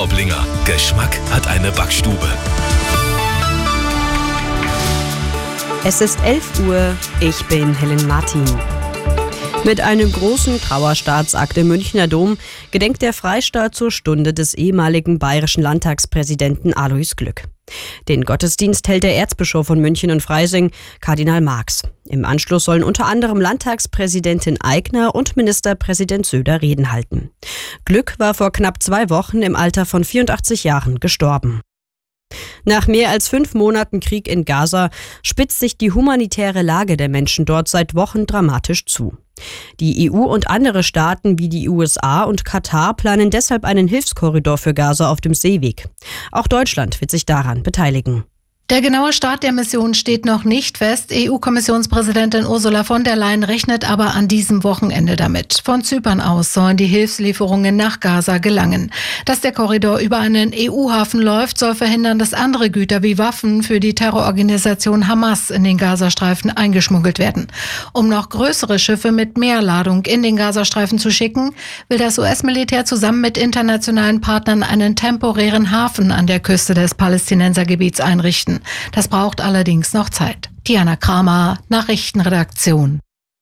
Traublinger. Geschmack hat eine Backstube. Es ist 11 Uhr, ich bin Helen Martin. Mit einem großen Trauerstaatsakt im Münchner Dom gedenkt der Freistaat zur Stunde des ehemaligen bayerischen Landtagspräsidenten Alois Glück. Den Gottesdienst hält der Erzbischof von München und Freising, Kardinal Marx. Im Anschluss sollen unter anderem Landtagspräsidentin Aigner und Ministerpräsident Söder Reden halten. Glück war vor knapp 2 Wochen im Alter von 84 Jahren gestorben. Nach mehr als 5 Monaten Krieg in Gaza spitzt sich die humanitäre Lage der Menschen dort seit Wochen dramatisch zu. Die EU und andere Staaten wie die USA und Katar planen deshalb einen Hilfskorridor für Gaza auf dem Seeweg. Auch Deutschland wird sich daran beteiligen. Der genaue Start der Mission steht noch nicht fest. EU-Kommissionspräsidentin Ursula von der Leyen rechnet aber an diesem Wochenende damit. Von Zypern aus sollen die Hilfslieferungen nach Gaza gelangen. Dass der Korridor über einen EU-Hafen läuft, soll verhindern, dass andere Güter wie Waffen für die Terrororganisation Hamas in den Gazastreifen eingeschmuggelt werden. Um noch größere Schiffe mit mehr Ladung in den Gazastreifen zu schicken, will das US-Militär zusammen mit internationalen Partnern einen temporären Hafen an der Küste des Palästinensergebiets einrichten. Das braucht allerdings noch Zeit. Diana Kramer, Nachrichtenredaktion.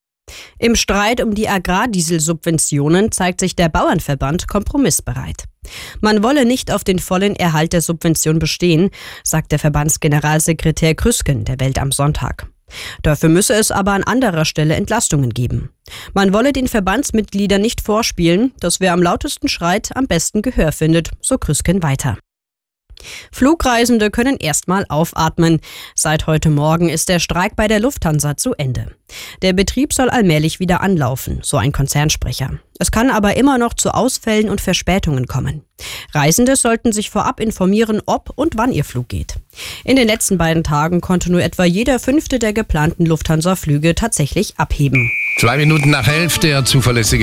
Im Streit um die Agrardieselsubventionen zeigt sich der Bauernverband kompromissbereit. Man wolle nicht auf den vollen Erhalt der Subvention bestehen, sagt der Verbandsgeneralsekretär Krüsken der Welt am Sonntag. Dafür müsse es aber an anderer Stelle Entlastungen geben. Man wolle den Verbandsmitgliedern nicht vorspielen, dass wer am lautesten schreit, am besten Gehör findet, so Krüsken weiter. Flugreisende können erstmal aufatmen. Seit heute Morgen ist der Streik bei der Lufthansa zu Ende. Der Betrieb soll allmählich wieder anlaufen, so ein Konzernsprecher. Es kann aber immer noch zu Ausfällen und Verspätungen kommen. Reisende sollten sich vorab informieren, ob und wann ihr Flug geht. In den letzten 2 Tagen konnte nur etwa jeder 5. der geplanten Lufthansa-Flüge tatsächlich abheben. 2 Minuten nach 11, der zuverlässige